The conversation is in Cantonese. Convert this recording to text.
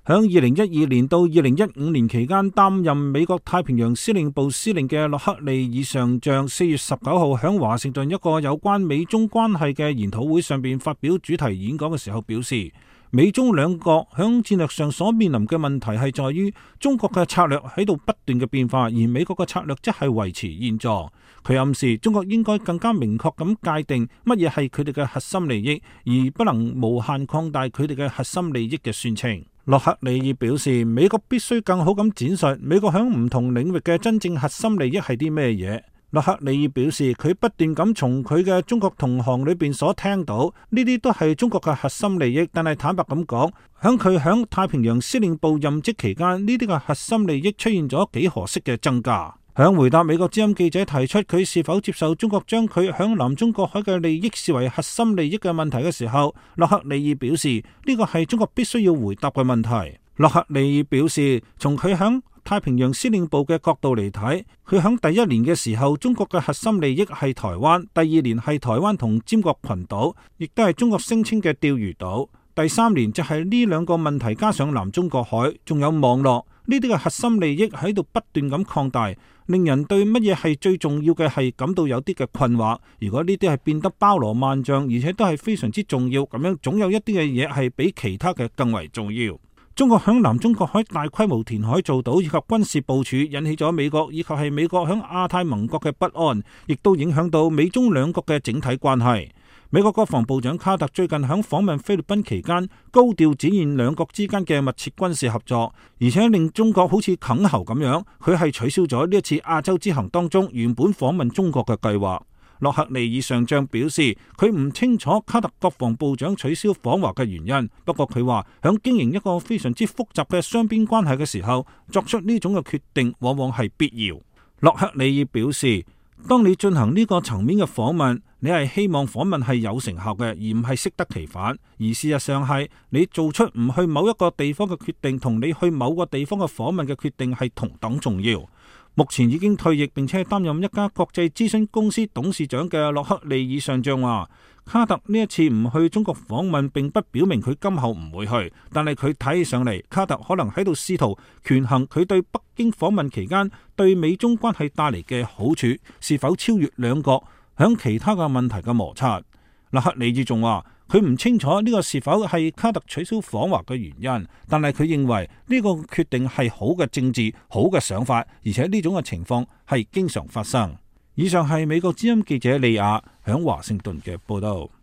響2012年到2015年期間擔任美國太平洋司令部司令嘅洛克利爾上將4月19號響華盛頓一個有關美中關係嘅研討會上邊發表主題演講嘅時候表示，美中兩國響戰略上所面臨嘅問題係在於中國嘅策略喺度不斷嘅變化，而美國嘅策略則係維持現狀。佢暗示中國應該更加明確咁界定乜嘢係佢哋嘅核心利益，而不能無限擴大佢哋嘅核心利益嘅宣稱。洛克利爾表示，美國必須更好咁展述美國響唔同領域嘅真正核心利益係啲咩嘢。洛克利爾表示，佢不斷咁從佢嘅中國同行裏邊所聽到，呢啲都係中國嘅核心利益。但係坦白咁講，響太平洋司令部任職期間，呢啲嘅核心利益出現咗幾何式嘅增加。響回答美國之音記者提出佢是否接受中國將佢響南中國海嘅利益視為核心利益嘅問題嘅時候，洛克利爾表示呢個係中國必須要回答嘅問題。洛克利爾表示，從佢響太平洋司令部嘅角度嚟睇，佢響第一年嘅時候，中國嘅核心利益係台灣；第二年係台灣同尖閣群島，亦都係中國聲稱嘅釣魚島；第三年就係呢兩個問題加上南中國海，仲有網絡，呢啲嘅核心利益喺度不斷咁擴大，令人對乜嘢係最重要嘅係感到有啲嘅困惑。如果呢啲係變得包羅萬象，而且都係非常之重要，咁樣總有一啲嘅嘢係比其他嘅更為重要。中國響南中國海大規模填海造島以及軍事部署，引起咗美國以及係美國響亞太盟國嘅不安，亦都影響到美中兩國嘅整體關係。美國國防部長卡特最近響訪問菲律賓期間，高調展現兩國之間嘅密切軍事合作，而且令中國好似啃喉咁樣，佢係取消咗呢一次亞洲之行當中原本訪問中國嘅計劃。洛克利爾上將表示，佢唔清楚卡特國防部長取消訪華嘅原因，不過佢話響經營一個非常之複雜嘅雙邊關係嘅時候，作出呢種嘅決定往往係必要。洛克利爾表示，當你進行呢個層面嘅訪問，你係希望訪問係有成效嘅，而唔係適得其反。而事實上係你做出唔去某一個地方嘅決定，同你去某個地方嘅訪問嘅決定係同等重要。目前已經退役並且擔任一家國際諮詢公司董事長嘅洛克利爾上將話，卡特呢一次唔去中國訪問並不表明佢今後唔會去，但係佢睇起上嚟，卡特可能喺度試圖權衡佢對北京訪問期間對美中關係帶嚟嘅好處是否超越兩國響其他嘅問題嘅摩擦。洛克利爾仲話，佢唔清楚呢個是否係卡特取消訪華嘅原因，但係佢認為呢個決定係好嘅政治、好嘅想法，而且呢種嘅情況係經常發生。以上係美國之音記者利亞響華盛頓嘅報道。